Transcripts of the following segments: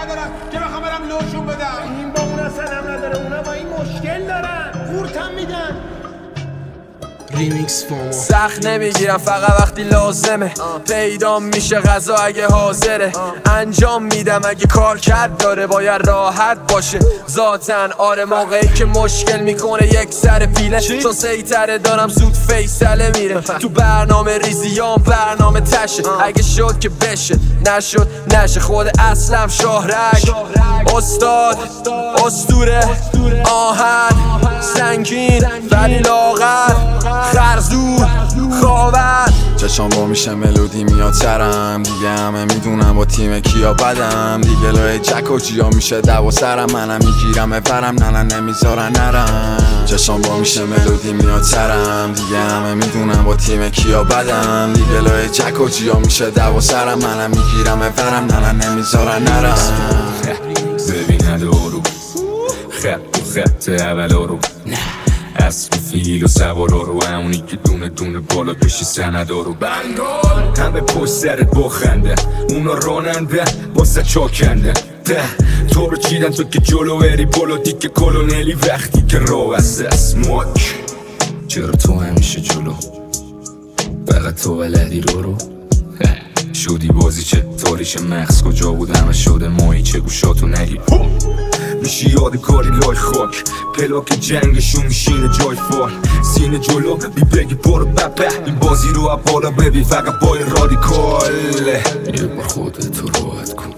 ندارم که بخوام برم لوشون بدم. این با اون اصلا هم نداره، اونا با این مشکل دارن، قورتم میدن. سخت نمیگیرم فقط وقتی لازمه، پیدا میشه غذا اگه حاضره، انجام میدم اگه کار کرد داره، باید راحت باشه ذاتن. آره موقعی که مشکل میکنه یک سر پیله، چون سیطره دارم زود فیصله میره. تو برنامه ریزیام برنامه تشه، اگه شد که بشه، نشد نشه. خود اصلم شاهرگ، استاد اسطوره، آهن سنگین ولی لاغر، خرزور خاور. چشام با میشه ملودی میاد سرم، دیگه همه میدونم با تیم کیا بدم. دیگه لای جک و جیا میشه دو سرم، منم میگیرم برم نه نمیذارن نرم. چشام با میشه ملودی میاد سرم، دیگه همه میدونم با تیم کیا بدم. دیگه لای جک و جیا میشه دو سرم، منم میگیرم برم نه نمیذارن نرم. ببین ندارو خط و خط اول رو اسب فیل و سوارا رو، همونی که دونه دونه بالا پیشی سندارو. بنگال همه پشت سرت بخنده، اونا راننده واسه چاکنده. تو رو چیدن تو که جلو بری بالا، دیگه کلونلی وقتی که رو بسته اسماک. چرا تو همیشه جلو، فقط تو ولدی رو شدی بازی چه تاریش مغز کجا بود، همه شده مایی چه گوشاتو نگی. میشی یادگاری لای خاک، پلاک جنگشون میشینه جای فال. سینه جلو بی بگی برو ببه، این بازی رو از بالا ببین فقط با این رادیکال. یه بار خودتو راحت کن،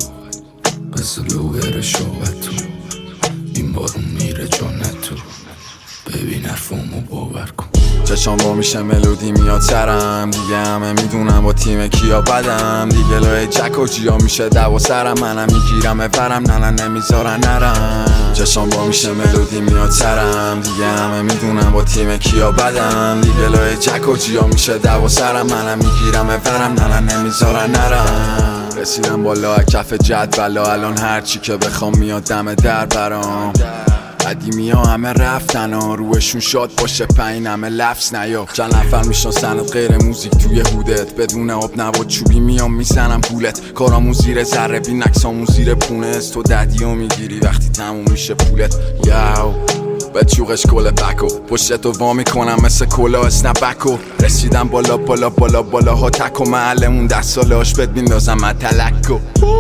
بس لوهر شاوت تو، این بارون میره جانت تو، ببین حرفامو باور کن. چشام با میشه ملودی میاد سرم، دیگه همه میدونم با تیم کیا بدم. دیگه لای جک و جیا میشه دو سرم، منم میگیرم برم نه نمیذارن نرم. چشام با میشه ملودی میاد سرم، دیگه همه میدونم با تیم کیا بدم. دیگه لای جک و جیا میشه دو سرم، منم میگیرم برم نه نمیذارن نرم. رسیدم بالا کف جدولا، الان هرچی که بخوام میاد دم در برام. قدیمی ها همه رفتن ها، روشون شاد باشه پایین همه لفظ نیا. چند نفر میشناسنت غیر موزیک توی هودت، بدون آب نبات چوبی میام میزنم پولت. کارامون زیر ذره بین نکسامون زیر پونست، تو ددیو میگیری وقتی تموم میشه پولت. یاو به چوقش کل بکو، پشتتو وا میکنم مثل کلا اسنپکو. رسیدم بالا بالا بالا بالا ها تک و محلمون 10 ساله هاش بد میندازم متلکو.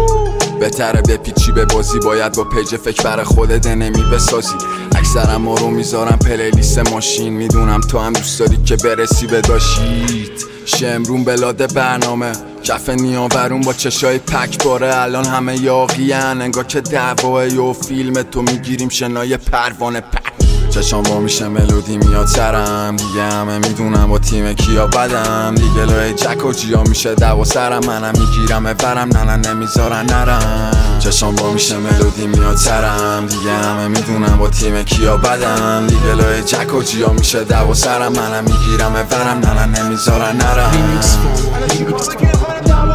بهتره بپیچی به بازی، باید با پیج فکر برای خودت نمی بسازی. اکثرم ما رو میذارم پلیلیست ماشین، میدونم تو هم دوست داری که برسی به داشیت. شمرون بلاد برنامه کف نیاورون با چشای پک باره، الان همه یاقیان انگار که دعواه و فیلم تو میگیریم شنای پروانه پک. چشام با میشه ملودی میاد سرم، دیگه همه میدونم با تیم کیا بدم. دیگه لای جک و جیا میشه دو سرم، منم میگیرم برم نه نمیذارن نرم. چشام با میشه ملودی میاد سرم، دیگه همه میدونم با تیم کیا بدم. دیگه لای جک و جیا میشه دو سرم، منم میگیرم برم نه نمیذارن نرم.